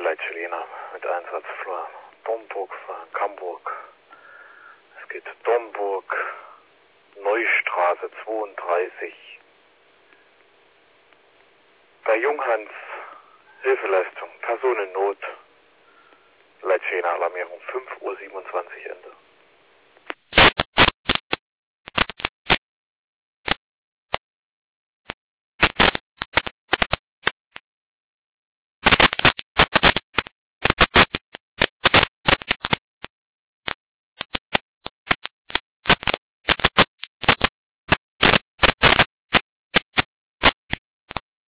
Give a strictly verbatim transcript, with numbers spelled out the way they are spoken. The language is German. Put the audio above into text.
Leitschelina mit Einsatz für Domburg, für Hamburg. Es geht Domburg, Neustraße zweiunddreißig. Bei Junghans, Hilfeleistung, Personennot, Leitschelina Alarmierung fünf Uhr siebenundzwanzig Ende.